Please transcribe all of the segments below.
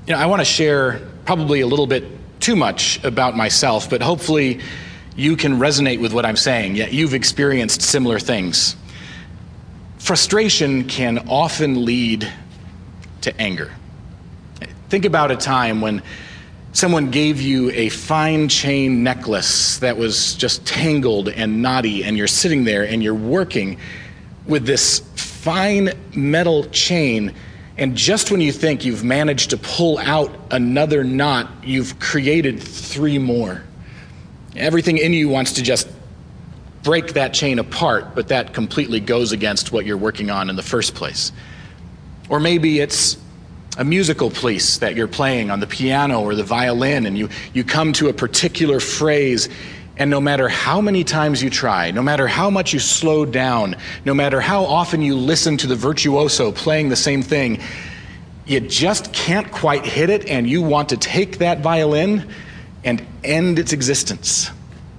I want to share probably a little bit too much about myself, but hopefully you can resonate with what I'm saying. Yet you've experienced similar things. Frustration can often lead to anger. Think about a time when someone gave you a fine chain necklace that was just tangled and knotty, and you're sitting there and you're working with this fine metal chain, and just when you think you've managed to pull out another knot, you've created 3 more. Everything in you wants to just break that chain apart, but that completely goes against what you're working on in the first place. Or maybe it's a musical piece that you're playing on the piano or the violin, and you come to a particular phrase, and no matter how many times you try, no matter how much you slow down, no matter how often you listen to the virtuoso playing the same thing, you just can't quite hit it, and you want to take that violin and end its existence.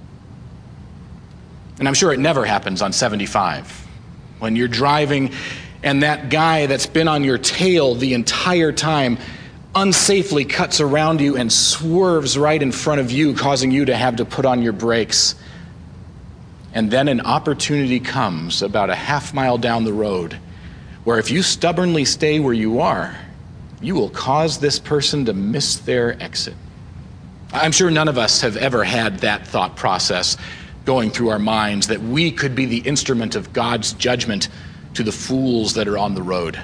And I'm sure it never happens on 75. When you're driving and that guy that's been on your tail the entire time unsafely cuts around you and swerves right in front of you, causing you to have to put on your brakes. And then an opportunity comes about a half-mile down the road where if you stubbornly stay where you are, you will cause this person to miss their exit. I'm sure none of us have ever had that thought process going through our minds, that we could be the instrument of God's judgment to the fools that are on the road.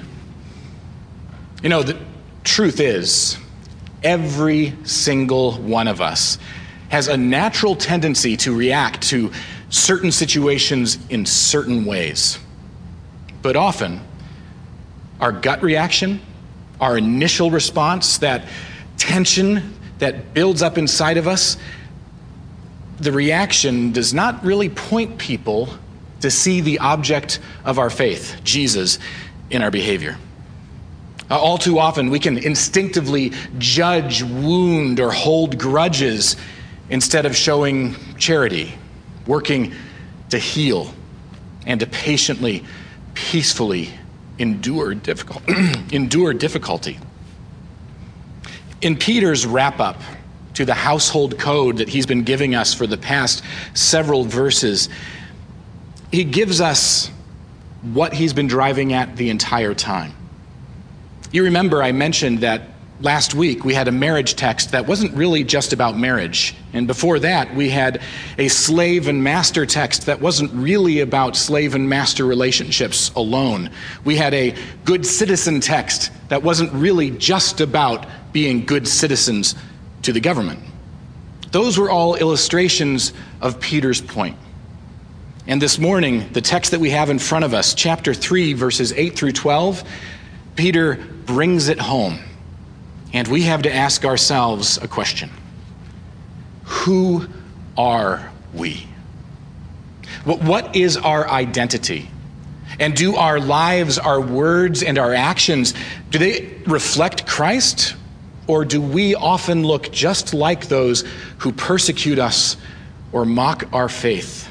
The truth is, every single one of us has a natural tendency to react to certain situations in certain ways. But often, our gut reaction, our initial response, that tension that builds up inside of us, the reaction does not really point people to see the object of our faith, Jesus, in our behavior. All too often, we can instinctively judge, wound, or hold grudges instead of showing charity, working to heal, and to patiently, peacefully endure difficulty. In Peter's wrap-up to the household code that he's been giving us for the past several verses, he gives us what he's been driving at the entire time. You remember I mentioned that last week we had a marriage text that wasn't really just about marriage. And before that, we had a slave and master text that wasn't really about slave and master relationships alone. We had a good citizen text that wasn't really just about being good citizens to the government. Those were all illustrations of Peter's point. And this morning, the text that we have in front of us, chapter 3, verses 8 through 12, Peter brings it home. And we have to ask ourselves a question. Who are we? What is our identity? And do our lives, our words, and our actions, do they reflect Christ? Or do we often look just like those who persecute us or mock our faith?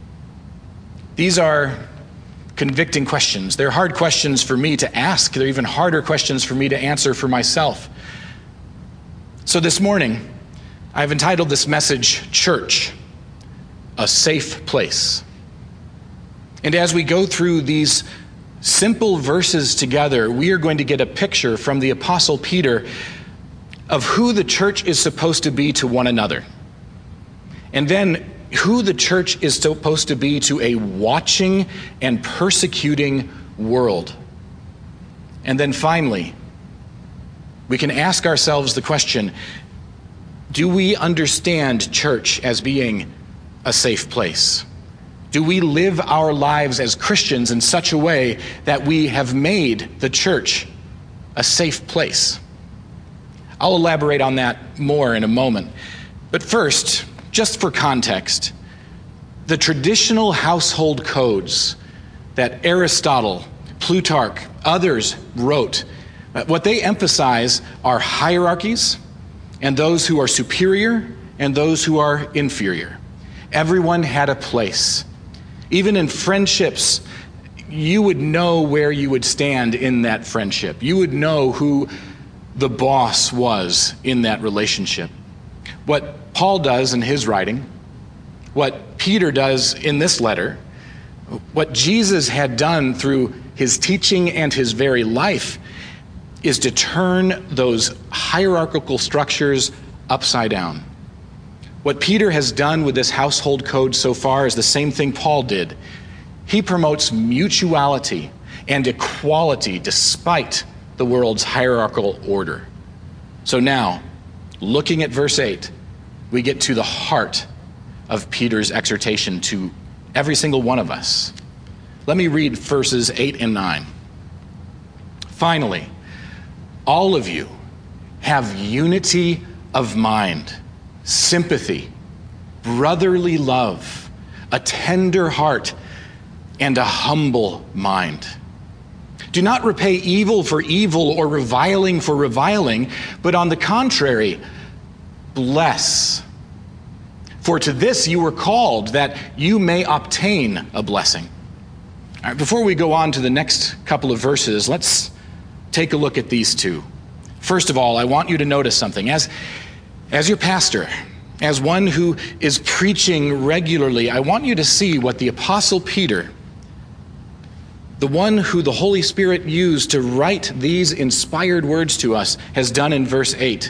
These are convicting questions. They're hard questions for me to ask. They're even harder questions for me to answer for myself. So this morning, I've entitled this message, Church, a Safe Place. And as we go through these simple verses together, we are going to get a picture from the Apostle Peter of who the church is supposed to be to one another. And then who the church is supposed to be to a watching and persecuting world. And then finally, we can ask ourselves the question, do we understand church as being a safe place? Do we live our lives as Christians in such a way that we have made the church a safe place? I'll elaborate on that more in a moment. But first, just for context, the traditional household codes that Aristotle, Plutarch, others wrote, what they emphasize are hierarchies and those who are superior and those who are inferior. Everyone had a place. Even in friendships, you would know where you would stand in that friendship. You would know who the boss was in that relationship. What Paul does in his writing, what Peter does in this letter, what Jesus had done through his teaching and his very life is to turn those hierarchical structures upside down. What Peter has done with this household code so far is the same thing Paul did. He promotes mutuality and equality despite the world's hierarchical order. So now, looking at verse 8, we get to the heart of Peter's exhortation to every single one of us. Let me read verses 8 and 9. Finally, all of you have unity of mind, sympathy, brotherly love, a tender heart, and a humble mind. Do not repay evil for evil or reviling for reviling, but on the contrary, bless. For to this you were called, that you may obtain a blessing. All right, before we go on to the next couple of verses, let's take a look at these two. First of all, I want you to notice something. As your pastor, as one who is preaching regularly, I want you to see what the Apostle Peter, the one who the Holy Spirit used to write these inspired words to us, has done in verse 8.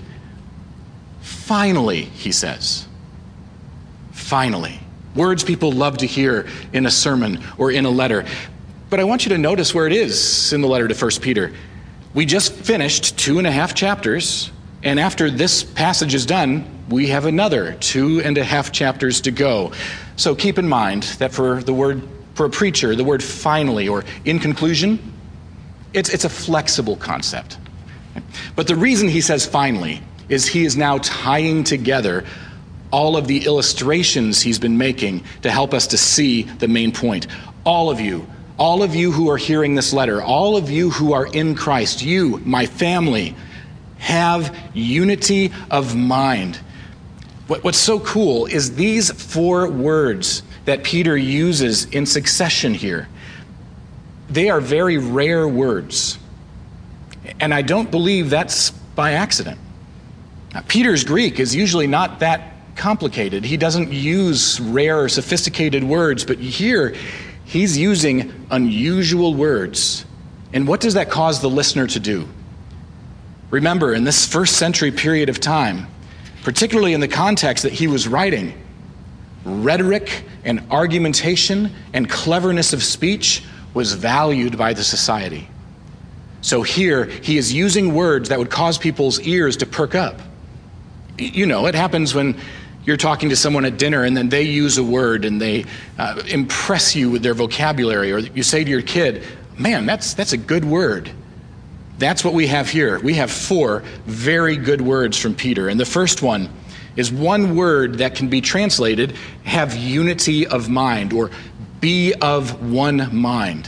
Finally, he says. Finally. Words people love to hear in a sermon or in a letter. But I want you to notice where it is in the letter to 1 Peter. We just finished 2.5 chapters, and after this passage is done, we have another 2.5 chapters to go. So keep in mind that for a preacher, the word finally or in conclusion, it's a flexible concept. But the reason he says finally is he is now tying together all of the illustrations he's been making to help us to see the main point. All of you who are hearing this letter, all of you who are in Christ, you, my family, have unity of mind. What's so cool is these 4 words that Peter uses in succession here. They are very rare words. And I don't believe that's by accident. Now, Peter's Greek is usually not that complicated. He doesn't use rare or sophisticated words, but here he's using unusual words. And what does that cause the listener to do? Remember, in this first century period of time, particularly in the context that he was writing, rhetoric and argumentation and cleverness of speech was valued by the society. So here he is using words that would cause people's ears to perk up. You know, it happens when you're talking to someone at dinner and then they use a word and they impress you with their vocabulary, or you say to your kid, man, that's a good word. That's what we have here. We have 4 very good words from Peter. And the first one is one word that can be translated, have unity of mind, or be of one mind.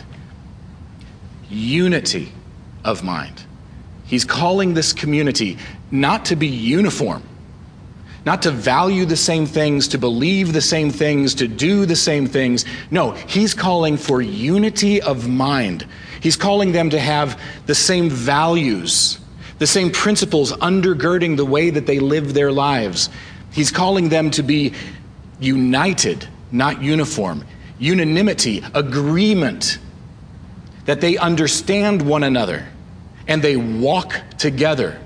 Unity of mind. He's calling this community not to be uniform, not to value the same things, to believe the same things, to do the same things. No, he's calling for unity of mind. He's calling them to have the same values, the same principles undergirding the way that they live their lives. He's calling them to be united, not uniform. Unanimity, agreement, that they understand one another and they walk together.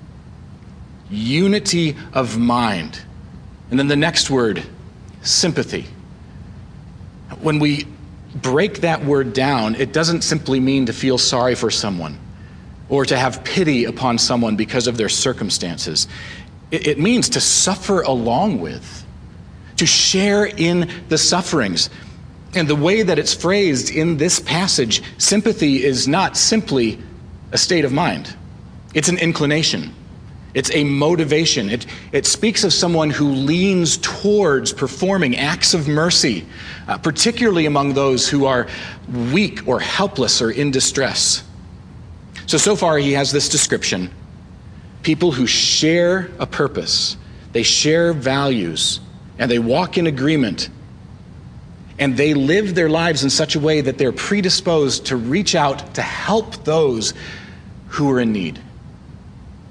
Unity of mind. And then the next word, sympathy. When we break that word down, it doesn't simply mean to feel sorry for someone or to have pity upon someone because of their circumstances. It means to suffer along with, to share in the sufferings. And the way that it's phrased in this passage, sympathy is not simply a state of mind. It's an inclination. It's a motivation. It speaks of someone who leans towards performing acts of mercy, particularly among those who are weak or helpless or in distress. So far he has this description. People who share a purpose, they share values, and they walk in agreement, and they live their lives in such a way that they're predisposed to reach out to help those who are in need.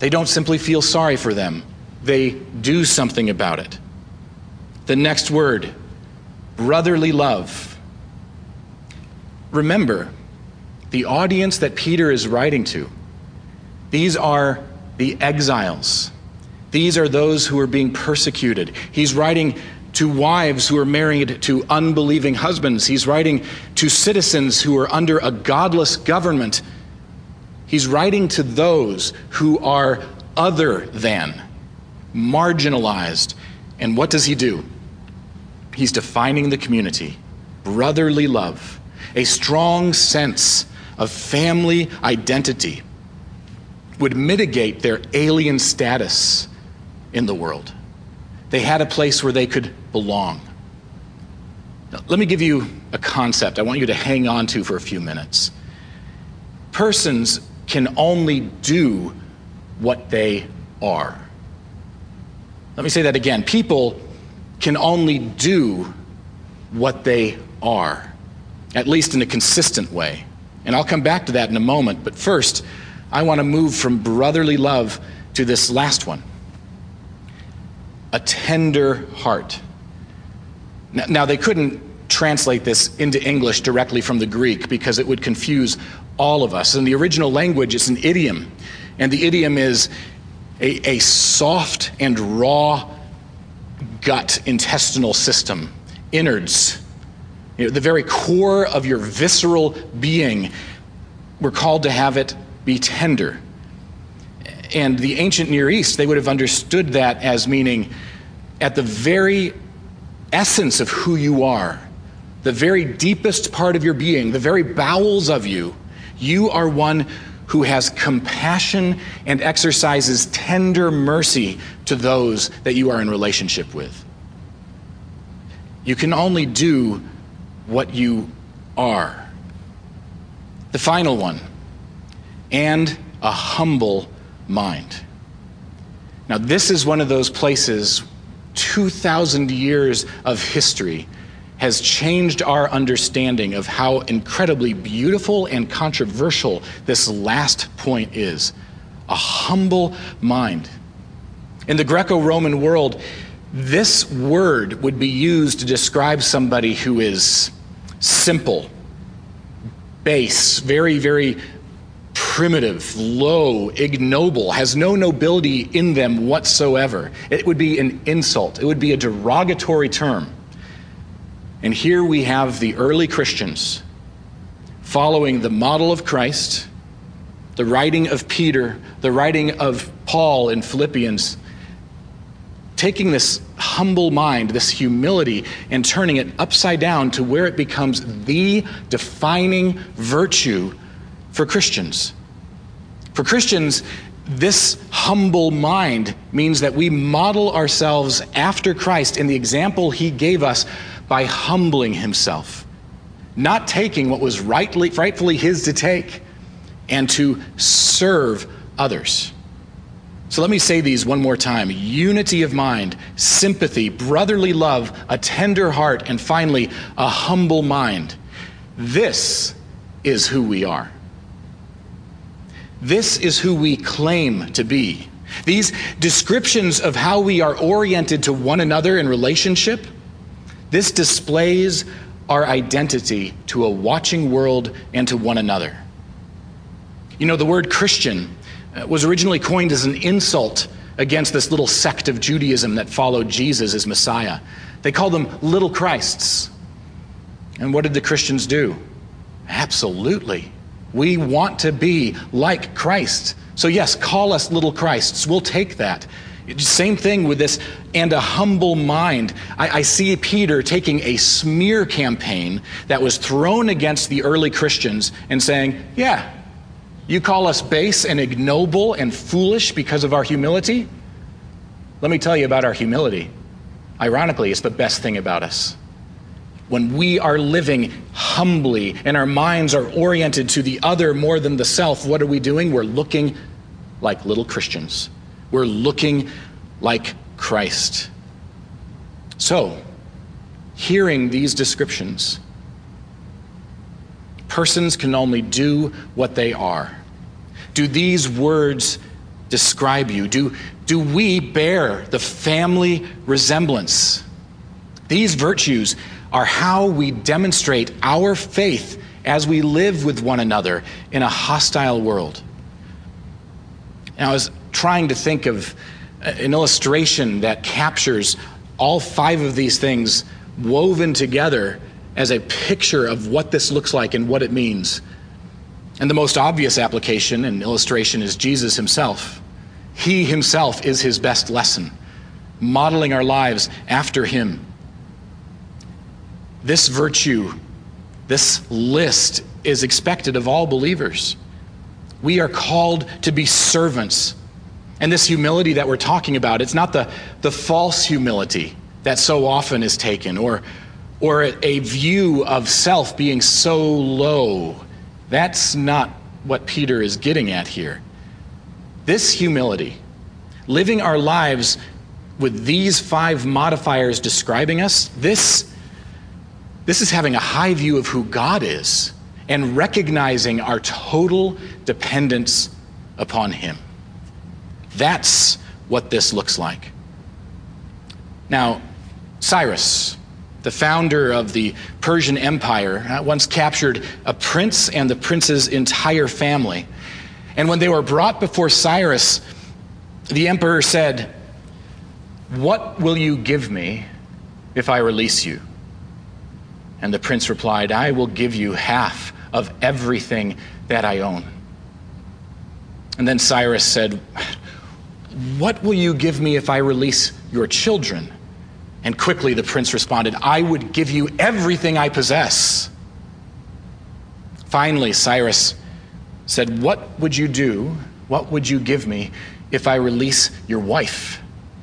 They don't simply feel sorry for them. They do something about it. The next word, brotherly love. Remember, the audience that Peter is writing to, these are the exiles. These are those who are being persecuted. He's writing to wives who are married to unbelieving husbands. He's writing to citizens who are under a godless government. He's writing to those who are other than, marginalized. And what does he do? He's defining the community. Brotherly love, a strong sense of family identity would mitigate their alien status in the world. They had a place where they could belong. Now, let me give you a concept I want you to hang on to for a few minutes. Persons can only do what they are. Let me say that again. People can only do what they are, at least in a consistent way. And I'll come back to that in a moment. But first, I want to move from brotherly love to this last one. A tender heart. Now, they couldn't translate this into English directly from the Greek because it would confuse all of us. In the original language, it's an idiom. And the idiom is a soft and raw gut intestinal system, innards. You know, the very core of your visceral being, we're called to have it be tender. And the ancient Near East, they would have understood that as meaning at the very essence of who you are, the very deepest part of your being, the very bowels of you, you are one who has compassion and exercises tender mercy to those that you are in relationship with. You can only do what you are. The final one, and a humble mind. Now, this is one of those places, 2,000 years of history has changed our understanding of how incredibly beautiful and controversial this last point is. A humble mind. In the Greco-Roman world, this word would be used to describe somebody who is simple, base, very, very primitive, low, ignoble, has no nobility in them whatsoever. It would be an insult. It would be a derogatory term. And here we have the early Christians following the model of Christ, the writing of Peter, the writing of Paul in Philippians, taking this humble mind, this humility, and turning it upside down to where it becomes the defining virtue for Christians. For Christians, this humble mind means that we model ourselves after Christ in the example he gave us by humbling himself, not taking what was rightfully his to take, and to serve others. So let me say these one more time. Unity of mind, sympathy, brotherly love, a tender heart, and finally, a humble mind. This is who we are. This is who we claim to be. These descriptions of how we are oriented to one another in relationship, this displays our identity to a watching world and to one another. You know, the word Christian was originally coined as an insult against this little sect of Judaism that followed Jesus as Messiah. They called them little Christs. And what did the Christians do? Absolutely. We want to be like Christ. So yes, call us little Christs. We'll take that. Same thing with this, and a humble mind. I see Peter taking a smear campaign that was thrown against the early Christians and saying, yeah, you call us base and ignoble and foolish because of our humility? Let me tell you about our humility. Ironically, it's the best thing about us. When we are living humbly and our minds are oriented to the other more than the self, what are we doing? We're looking like little Christians. We're looking like Christ. So, hearing these descriptions, persons can only do what they are. Do these words describe you? Do we bear the family resemblance? These virtues are how we demonstrate our faith as we live with one another in a hostile world. And I was trying to think of an illustration that captures all 5 of these things woven together as a picture of what this looks like and what it means. And the most obvious application and illustration is Jesus himself. He himself is his best lesson, modeling our lives after him. This virtue, this list is expected of all believers. We are called to be servants. And this humility that we're talking about, it's not the false humility that so often is taken, or a view of self being so low. That's not what Peter is getting at here. This humility, living our lives with these 5 modifiers describing us, this is having a high view of who God is and recognizing our total dependence upon him. That's what this looks like. Now, Cyrus, the founder of the Persian Empire, once captured a prince and the prince's entire family. And when they were brought before Cyrus, the emperor said, "What will you give me if I release you?" And the prince replied, "I will give you half of everything that I own." And then Cyrus said, "What will you give me if I release your children?" And quickly the prince responded, "I would give you everything I possess." Finally, Cyrus said, "What would you do? What would you give me if I release your wife?"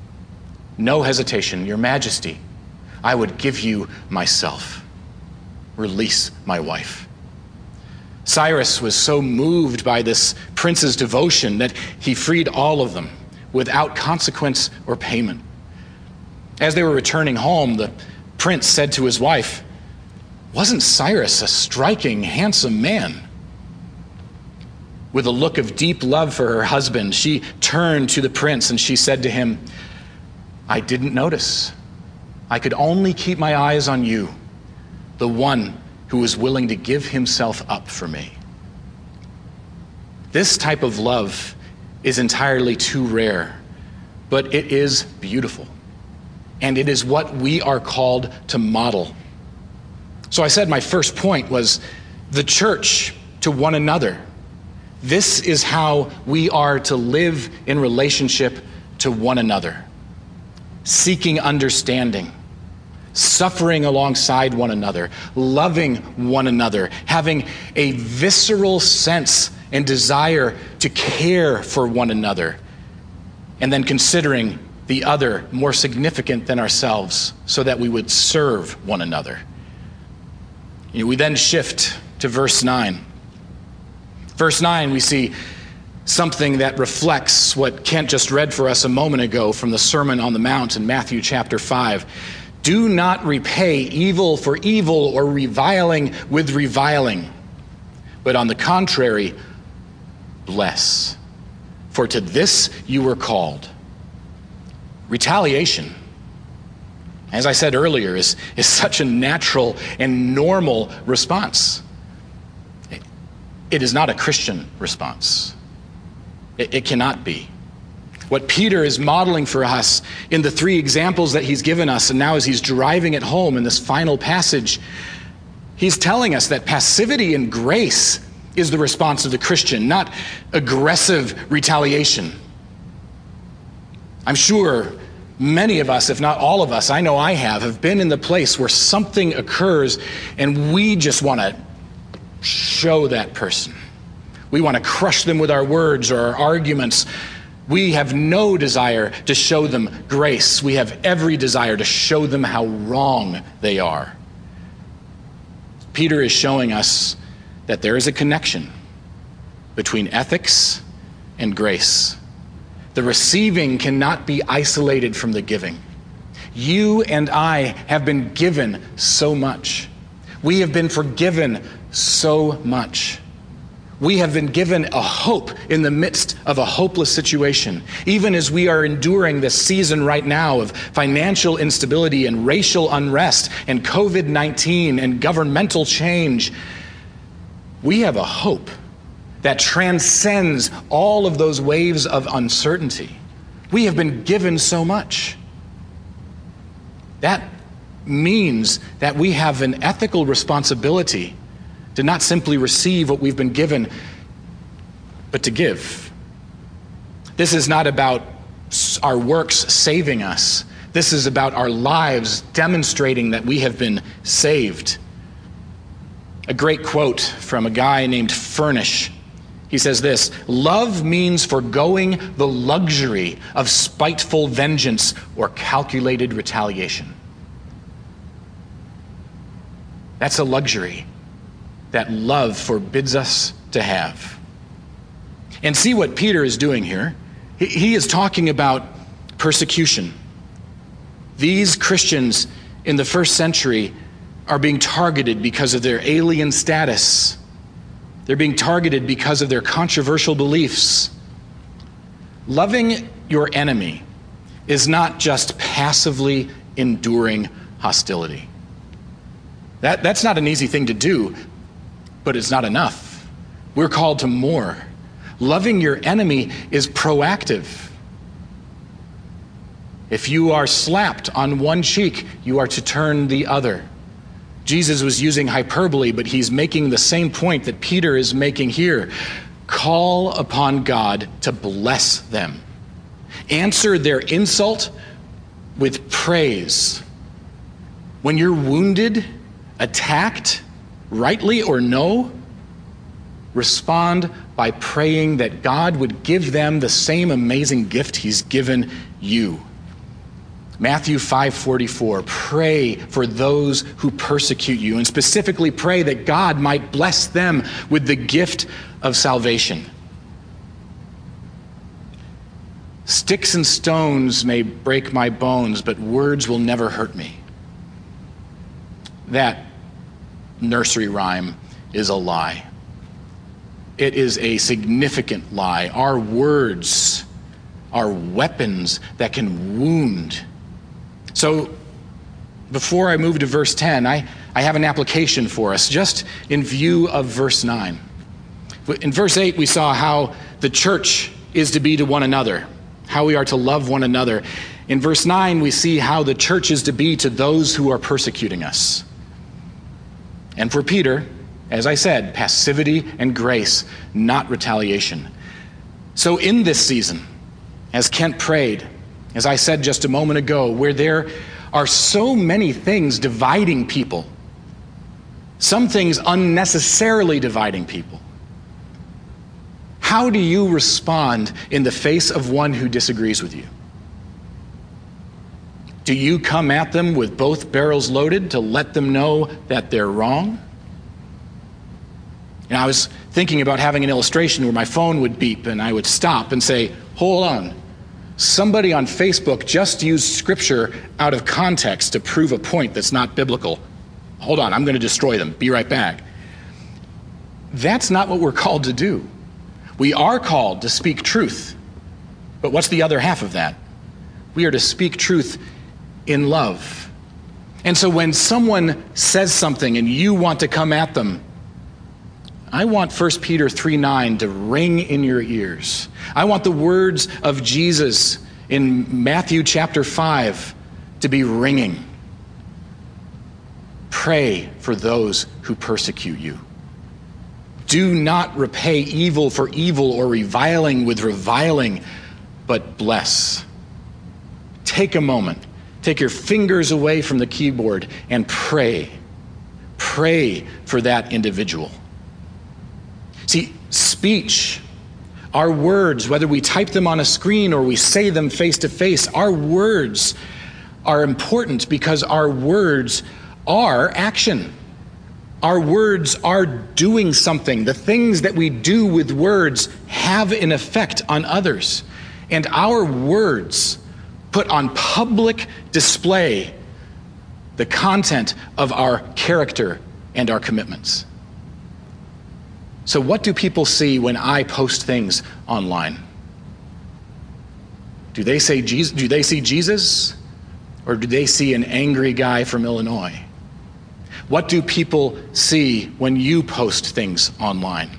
No hesitation, "Your Majesty, I would give you myself. Release my wife." Cyrus was so moved by this prince's devotion that he freed all of them without consequence or payment. As they were returning home, the prince said to his wife, "Wasn't Cyrus a striking, handsome man?" With a look of deep love for her husband, she turned to the prince and she said to him, "I didn't notice. I could only keep my eyes on you, the one who was willing to give himself up for me." This type of love is entirely too rare, but it is beautiful. And it is what we are called to model. So I said my first point was the church to one another. This is how we are to live in relationship to one another. Seeking understanding, suffering alongside one another, loving one another, having a visceral sense and desire to care for one another, and then considering the other more significant than ourselves so that we would serve one another. We then shift to verse 9. Verse 9, we see something that reflects what Kent just read for us a moment ago from the Sermon on the Mount in Matthew chapter 5. Do not repay evil for evil or reviling with reviling, but on the contrary, bless. For to this you were called. Retaliation, as I said earlier, is such a natural and normal response. It is not a Christian response. It cannot be. What Peter is modeling for us in the 3 examples that he's given us, and now as he's driving it home in this final passage, he's telling us that passivity and grace is the response of the Christian, not aggressive retaliation. I'm sure many of us, if not all of us, I know I have been in the place where something occurs and we just want to show that person. We want to crush them with our words or our arguments. We have no desire to show them grace. We have every desire to show them how wrong they are. Peter is showing us that there is a connection between ethics and grace. The receiving cannot be isolated from the giving. You and I have been given so much. We have been forgiven so much. We have been given a hope in the midst of a hopeless situation. Even as we are enduring this season right now of financial instability and racial unrest and COVID-19 and governmental change, we have a hope that transcends all of those waves of uncertainty. We have been given so much. That means that we have an ethical responsibility to not simply receive what we've been given, but to give. This is not about our works saving us. This is about our lives demonstrating that we have been saved. A great quote from a guy named Furnish. He says this: "Love means forgoing the luxury of spiteful vengeance or calculated retaliation." That's a luxury that love forbids us to have. And see what Peter is doing here. He is talking about persecution. These Christians in the first century are being targeted because of their alien status. They're being targeted because of their controversial beliefs. Loving your enemy is not just passively enduring hostility. That's not an easy thing to do, but it's not enough. We're called to more. Loving your enemy is proactive. If you are slapped on one cheek, you are to turn the other. Jesus was using hyperbole, but he's making the same point that Peter is making here. Call upon God to bless them. Answer their insult with praise. When you're wounded, attacked, rightly or no, respond by praying that God would give them the same amazing gift he's given you. Matthew 5:44, pray for those who persecute you, and specifically pray that God might bless them with the gift of salvation. Sticks and stones may break my bones, but words will never hurt me. That nursery rhyme is a lie. It is a significant lie. Our words are weapons that can wound. So before I move to verse 10, I have an application for us, just in view of verse 9. In verse 8, we saw how the church is to be to one another, how we are to love one another. In verse 9, we see how the church is to be to those who are persecuting us. And for Peter, as I said, passivity and grace, not retaliation. So in this season, as Kent prayed, as I said just a moment ago, where there are so many things dividing people, some things unnecessarily dividing people, how do you respond in the face of one who disagrees with you? Do you come at them with both barrels loaded to let them know that they're wrong? And I was thinking about having an illustration where my phone would beep and I would stop and say, hold on. Somebody on Facebook just used scripture out of context to prove a point that's not biblical. Hold on, I'm going to destroy them. Be right back. That's not what we're called to do. We are called to speak truth. But what's the other half of that? We are to speak truth in love. And so when someone says something and you want to come at them, I want 1 Peter 3:9 to ring in your ears. I want the words of Jesus in Matthew chapter 5 to be ringing. Pray for those who persecute you. Do not repay evil for evil or reviling with reviling, but bless. Take a moment. Take your fingers away from the keyboard and pray. Pray for that individual. See, speech, our words, whether we type them on a screen or we say them face to face, our words are important because our words are action. Our words are doing something. The things that we do with words have an effect on others. And our words put on public display the content of our character and our commitments. So what do people see when I post things online? Do they see Jesus? Or do they see an angry guy from Illinois? What do people see when you post things online?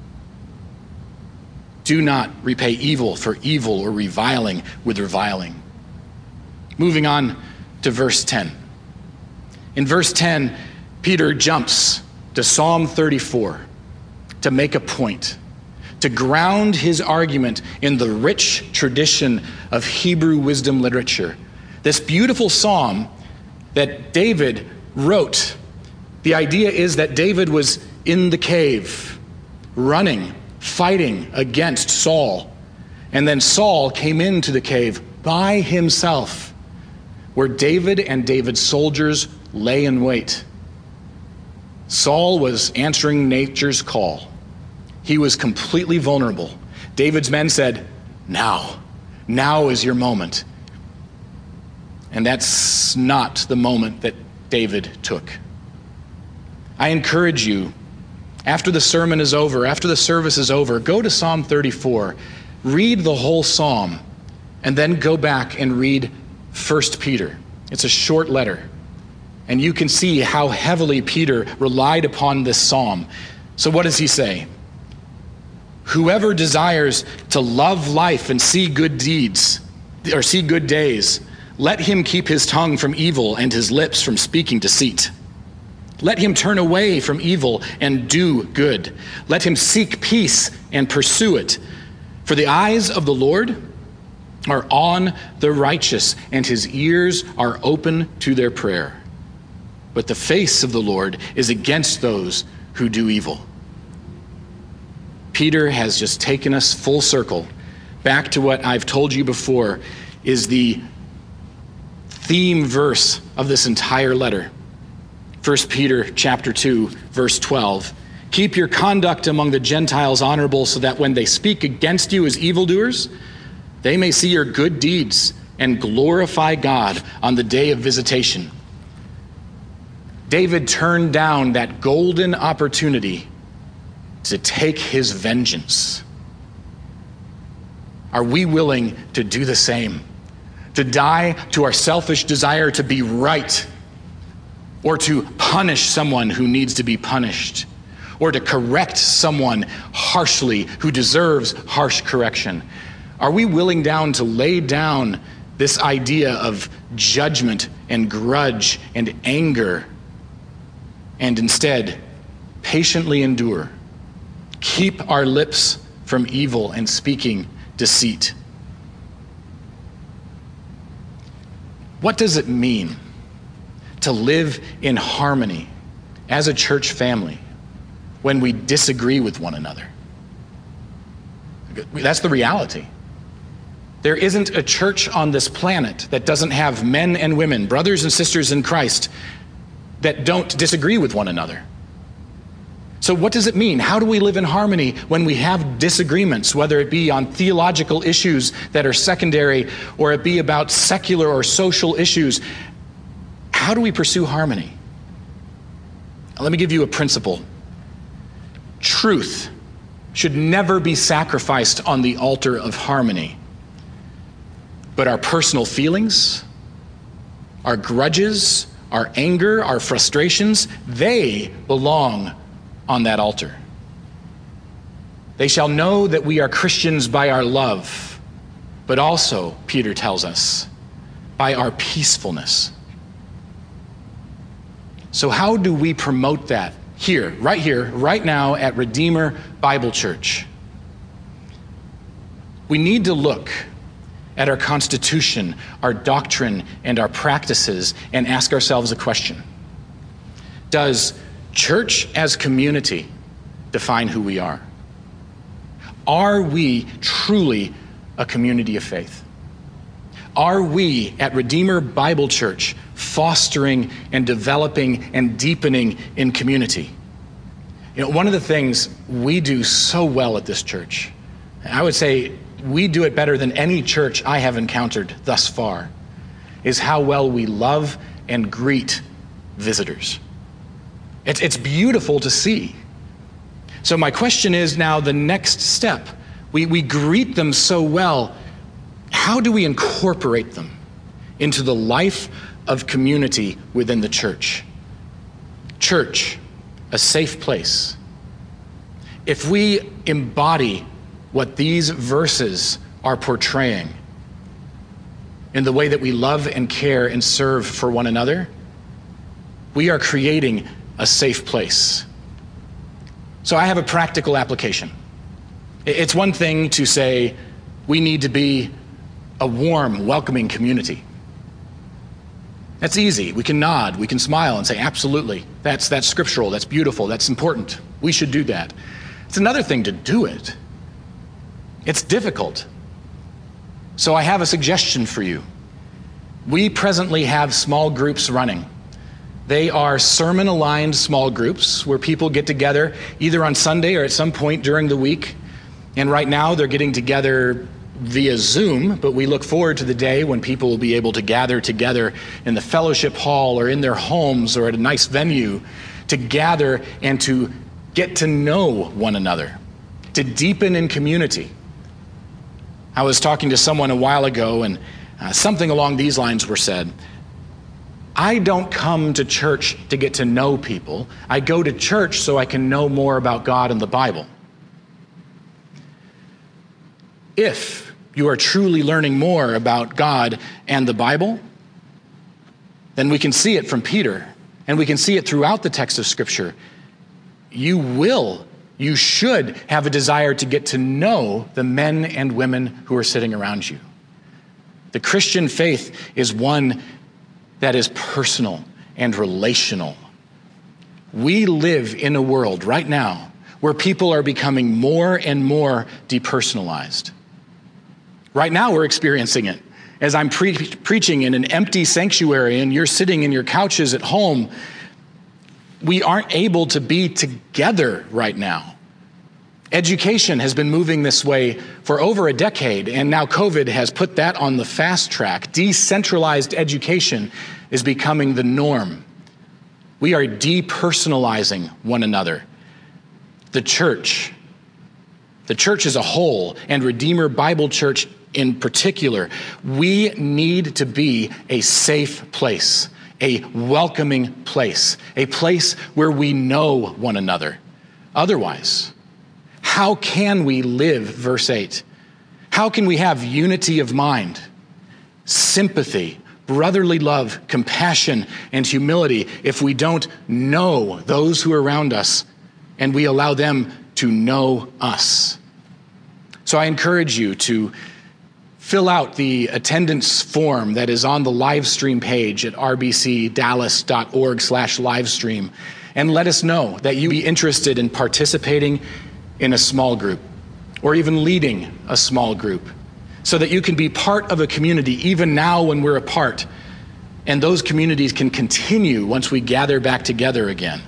Do not repay evil for evil or reviling with reviling. Moving on to verse 10. In verse 10, Peter jumps to Psalm 34 to make a point, to ground his argument in the rich tradition of Hebrew wisdom literature. This beautiful psalm that David wrote. The idea is that David was in the cave, running, fighting against Saul. And then Saul came into the cave by himself, where David and David's soldiers lay in wait. Saul was answering nature's call. He was completely vulnerable. David's men said, now is your moment. And that's not the moment that David took. I encourage you, after the sermon is over, after the service is over, go to Psalm 34, read the whole psalm, and then go back and read 1 Peter. It's a short letter. And you can see how heavily Peter relied upon this psalm. So what does he say? Whoever desires to love life and see good deeds, or see good days, let him keep his tongue from evil and his lips from speaking deceit. Let him turn away from evil and do good. Let him seek peace and pursue it. For the eyes of the Lord are on the righteous, and his ears are open to their prayer. But the face of the Lord is against those who do evil. Peter has just taken us full circle back to what I've told you before is the theme verse of this entire letter. 1 Peter chapter 2, verse 12. Keep your conduct among the Gentiles honorable, so that when they speak against you as evildoers, they may see your good deeds and glorify God on the day of visitation. David turned down that golden opportunity to take his vengeance. Are we willing to do the same? To die to our selfish desire to be right, or to punish someone who needs to be punished, or to correct someone harshly who deserves harsh correction? Are we willing to lay down this idea of judgment and grudge and anger, and instead patiently endure? Keep our lips from evil and speaking deceit. What does it mean to live in harmony as a church family when we disagree with one another? That's the reality. There isn't a church on this planet that doesn't have men and women, brothers and sisters in Christ, that don't disagree with one another. So what does it mean? How do we live in harmony when we have disagreements, whether it be on theological issues that are secondary, or it be about secular or social issues? How do we pursue harmony? Let me give you a principle. Truth should never be sacrificed on the altar of harmony. But our personal feelings, our grudges, our anger, our frustrations, they belong on that altar. They shall know that we are Christians by our love, but also, Peter tells us, by our peacefulness. So how do we promote that here, right now at Redeemer Bible Church? We need to look at our Constitution, our doctrine, and our practices and ask ourselves a question. Does church as community define who we are? Are we truly a community of faith? Are we at Redeemer Bible Church fostering and developing and deepening in community? You know, one of the things we do so well at this church, I would say we do it better than any church I have encountered thus far, is how well we love and greet visitors. It's beautiful to see. So my question is now the next step. We greet them so well. How do we incorporate them into the life of community within the church? Church, a safe place. If we embody what these verses are portraying in the way that we love and care and serve for one another, we are creating a safe place. So I have a practical application. It's one thing to say we need to be a warm, welcoming community. That's easy. We can nod, we can smile and say, absolutely, that's scriptural, that's beautiful, that's important. We should do that. It's another thing to do it. It's difficult. So I have a suggestion for you. We presently have small groups running. They are sermon-aligned small groups where people get together either on Sunday or at some point during the week. And right now they're getting together via Zoom, but we look forward to the day when people will be able to gather together in the fellowship hall or in their homes or at a nice venue to gather and to get to know one another, to deepen in community. I was talking to someone a while ago and something along these lines were said. I don't come to church to get to know people. I go to church so I can know more about God and the Bible. If you are truly learning more about God and the Bible, then we can see it from Peter, and we can see it throughout the text of Scripture. You should have a desire to get to know the men and women who are sitting around you. The Christian faith is one that is personal and relational. We live in a world right now where people are becoming more and more depersonalized. Right now we're experiencing it. As I'm preaching in an empty sanctuary and you're sitting in your couches at home, we aren't able to be together right now. Education has been moving this way for over a decade, and now COVID has put that on the fast track. Decentralized education is becoming the norm. We are depersonalizing one another. The church as a whole, and Redeemer Bible Church in particular, we need to be a safe place, a welcoming place, a place where we know one another. Otherwise, how can we live, verse 8? How can we have unity of mind, sympathy, brotherly love, compassion, and humility if we don't know those who are around us and we allow them to know us? So I encourage you to fill out the attendance form that is on the live stream page at rbcdallas.org/livestream and let us know that you be interested in participating in a small group or even leading a small group so that you can be part of a community even now when we're apart, and those communities can continue once we gather back together again.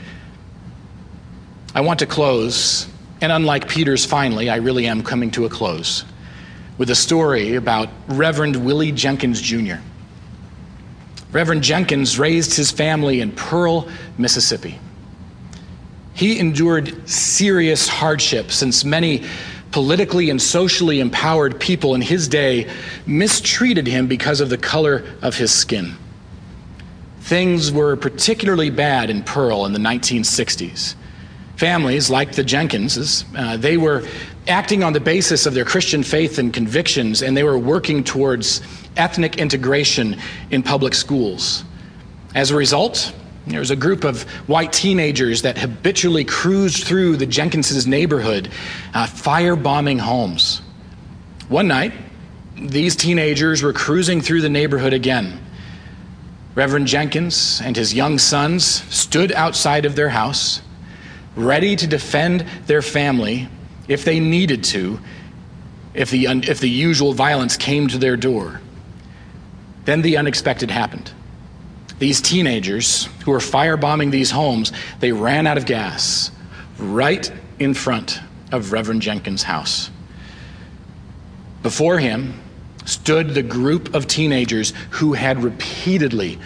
I want to close, and unlike Peter's finally, I really am coming to a close, with a story about Reverend Willie Jenkins Jr. Reverend Jenkins raised his family in Pearl, Mississippi. He endured serious hardship since many politically and socially empowered people in his day mistreated him because of the color of his skin. Things were particularly bad in Pearl in the 1960s. Families like the Jenkinses, they were acting on the basis of their Christian faith and convictions, and they were working towards ethnic integration in public schools. As a result, there was a group of white teenagers that habitually cruised through the Jenkinses' neighborhood, firebombing homes. One night, these teenagers were cruising through the neighborhood again. Reverend Jenkins and his young sons stood outside of their house, ready to defend their family if they needed to, if the usual violence came to their door. Then the unexpected happened. These teenagers who were firebombing these homes, they ran out of gas right in front of Reverend Jenkins' house. Before him stood the group of teenagers who had repeatedly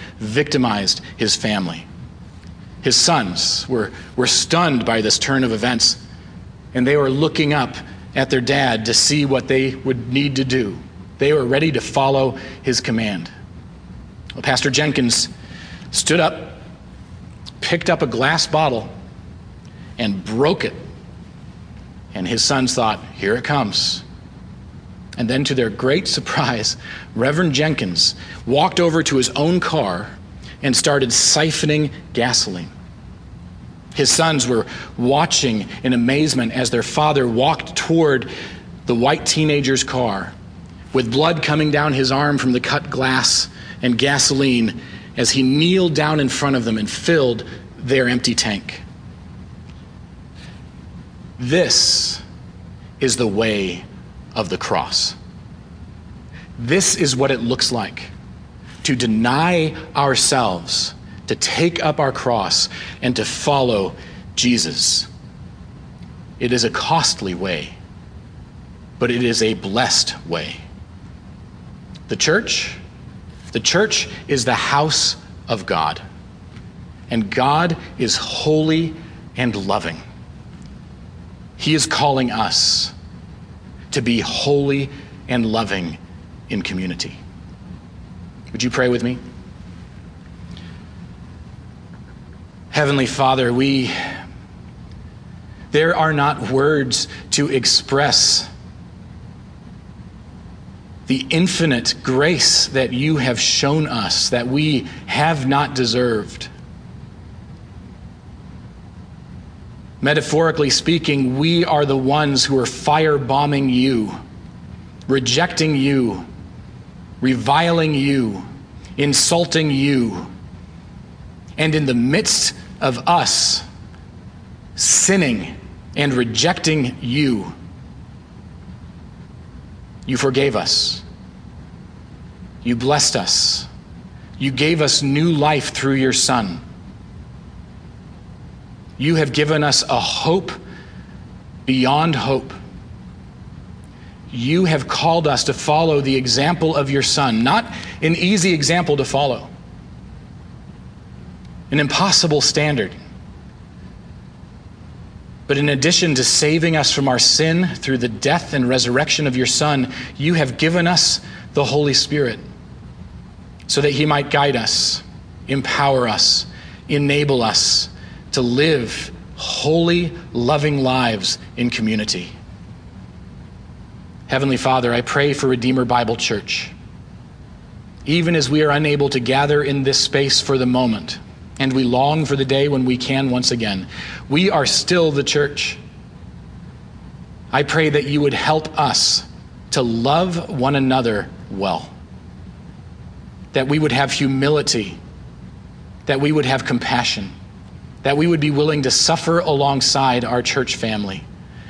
victimized his family. His sons were stunned by this turn of events. and they were looking up at their dad to see what they would need to do. They were ready to follow his command. Well, Pastor Jenkins stood up, picked up a glass bottle, and broke it. And his sons thought, here it comes. And then to their great surprise, Reverend Jenkins walked over to his own car and started siphoning gasoline. His sons were watching in amazement as their father walked toward the white teenager's car with blood coming down his arm from the cut glass and gasoline as he kneeled down in front of them and filled their empty tank. This is the way of the cross. This is what it looks like to deny ourselves, to take up our cross, and to follow Jesus. It is a costly way, but it is a blessed way. The church is the house of God, and God is holy and loving. He is calling us to be holy and loving in community. Would you pray with me? Heavenly Father, there are not words to express the infinite grace that you have shown us that we have not deserved. Metaphorically speaking, we are the ones who are firebombing you, rejecting you, reviling you, insulting you. And in the midst of us sinning and rejecting you, you forgave us. You blessed us. You gave us new life through your Son. You have given us a hope beyond hope. You have called us to follow the example of your Son, not an easy example to follow, an impossible standard. But in addition to saving us from our sin through the death and resurrection of your Son, you have given us the Holy Spirit so that he might guide us, empower us, enable us to live holy, loving lives in community. Heavenly Father, I pray for Redeemer Bible Church. Even as we are unable to gather in this space for the moment, and we long for the day when we can once again, we are still the church. I pray that you would help us to love one another well, that we would have humility, that we would have compassion, that we would be willing to suffer alongside our church family.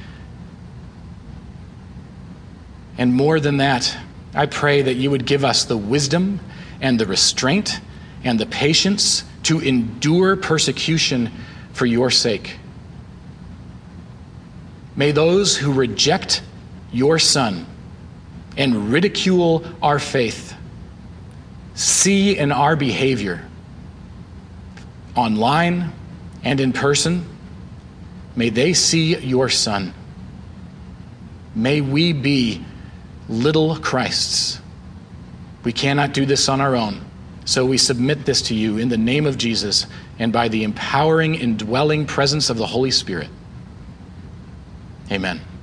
And more than that, I pray that you would give us the wisdom and the restraint and the patience to endure persecution for your sake. May those who reject your Son and ridicule our faith see in our behavior, online and in person, may they see your Son. May we be little Christs. We cannot do this on our own. So we submit this to you in the name of Jesus and by the empowering, indwelling presence of the Holy Spirit. Amen.